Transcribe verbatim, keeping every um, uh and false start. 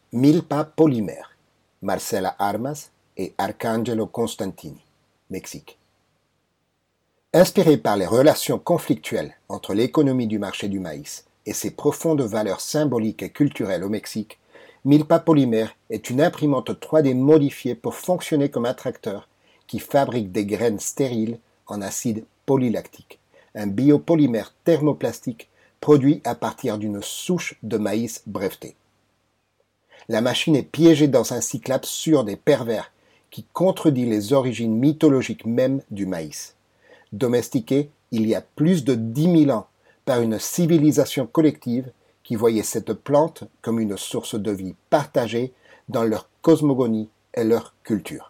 Milpa Polymer, Marcela Armas et Arcangelo Constantini, Mexique. Inspiré par les relations conflictuelles entre l'économie du marché du maïs et ses profondes valeurs symboliques et culturelles au Mexique, Milpa Polymer est une imprimante trois D modifiée pour fonctionner comme un tracteur qui fabrique des graines stériles en acide polylactique, un biopolymère thermoplastique produit à partir d'une souche de maïs brevetée. La machine est piégée dans un cycle absurde et pervers qui contredit les origines mythologiques mêmes du maïs. Domestiqué il y a plus de dix mille ans par une civilisation collective qui voyait cette plante comme une source de vie partagée dans leur cosmogonie et leur culture.